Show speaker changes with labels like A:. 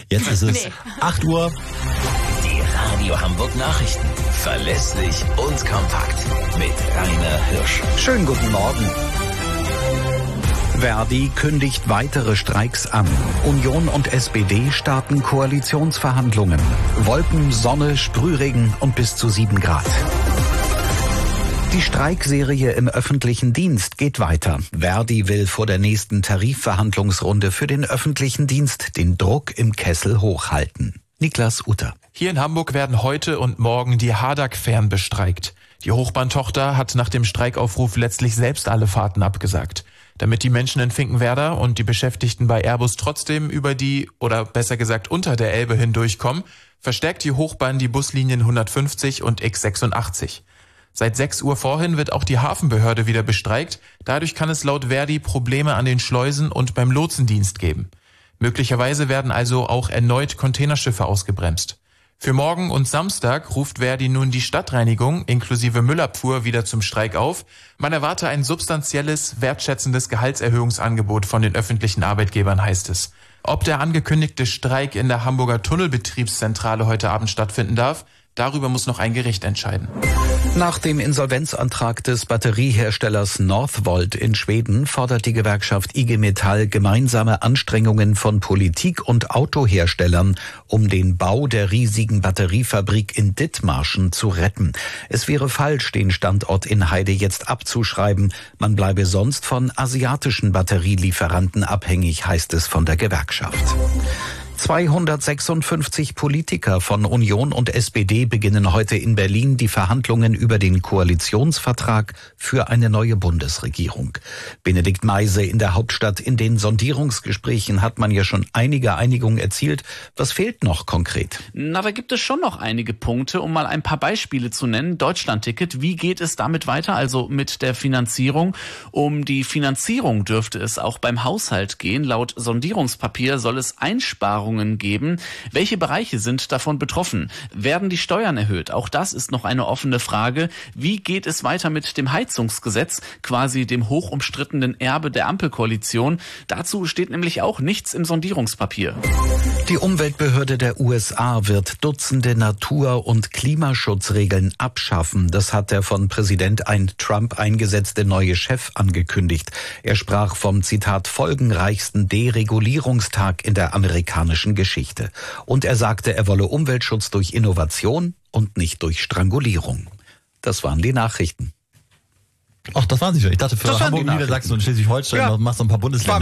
A: Jetzt ist es 8 Uhr.
B: Die Radio Hamburg Nachrichten. Verlässlich und kompakt. Mit Rainer Hirsch.
C: Schönen guten Morgen. Verdi kündigt weitere Streiks an. Union und SPD starten Koalitionsverhandlungen. Wolken, Sonne, Sprühregen und bis zu 7 Grad. Die Streikserie im öffentlichen Dienst geht weiter. Verdi will vor der nächsten Tarifverhandlungsrunde für den öffentlichen Dienst den Druck im Kessel hochhalten. Niklas Utter.
D: Hier in Hamburg werden heute und morgen die Hardegg-Fähren bestreikt. Die Hochbahntochter hat nach dem Streikaufruf letztlich selbst alle Fahrten abgesagt. Damit die Menschen in Finkenwerder und die Beschäftigten bei Airbus trotzdem über die, oder besser gesagt unter der Elbe hindurchkommen, verstärkt die Hochbahn die Buslinien 150 und X86. Seit 6 Uhr vorhin wird auch die Hafenbehörde wieder bestreikt. Dadurch kann es laut Verdi Probleme an den Schleusen und beim Lotsendienst geben. Möglicherweise werden also auch erneut Containerschiffe ausgebremst. Für morgen und Samstag ruft Verdi nun die Stadtreinigung inklusive Müllabfuhr wieder zum Streik auf. Man erwarte ein substanzielles, wertschätzendes Gehaltserhöhungsangebot von den öffentlichen Arbeitgebern, heißt es. Ob der angekündigte Streik in der Hamburger Tunnelbetriebszentrale heute Abend stattfinden darf, darüber muss noch ein Gericht entscheiden.
C: Nach dem Insolvenzantrag des Batterieherstellers Northvolt in Schweden fordert die Gewerkschaft IG Metall gemeinsame Anstrengungen von Politik und Autoherstellern, um den Bau der riesigen Batteriefabrik in Dithmarschen zu retten. Es wäre falsch, den Standort in Heide jetzt abzuschreiben. Man bleibe sonst von asiatischen Batterielieferanten abhängig, heißt es von der Gewerkschaft. 256 Politiker von Union und SPD beginnen heute in Berlin die Verhandlungen über den Koalitionsvertrag für eine neue Bundesregierung. Benedikt Meise in der Hauptstadt: In den Sondierungsgesprächen hat man ja schon einige Einigungen erzielt. Was fehlt noch konkret?
E: Da gibt es schon noch einige Punkte, um mal ein paar Beispiele zu nennen. Deutschlandticket, wie geht es damit weiter? Also mit der Finanzierung. Um die Finanzierung dürfte es auch beim Haushalt gehen. Laut Sondierungspapier soll es Einsparungen geben. Welche Bereiche sind davon betroffen? Werden die Steuern erhöht? Auch das ist noch eine offene Frage. Wie geht es weiter mit dem Heizungsgesetz, quasi dem hochumstrittenen Erbe der Ampelkoalition? Dazu steht nämlich auch nichts im Sondierungspapier.
C: Die Umweltbehörde der USA wird Dutzende Natur- und Klimaschutzregeln abschaffen. Das hat der von Präsident Trump eingesetzte neue Chef angekündigt. Er sprach vom, Zitat, folgenreichsten Deregulierungstag in der amerikanischen Geschichte. Und er sagte, er wolle Umweltschutz durch Innovation und nicht durch Strangulierung. Das waren die Nachrichten.
A: Ach, das waren sie schon. Ich dachte, für Hamburg, Niedersachsen und Schleswig-Holstein macht so ein paar Bundesländer.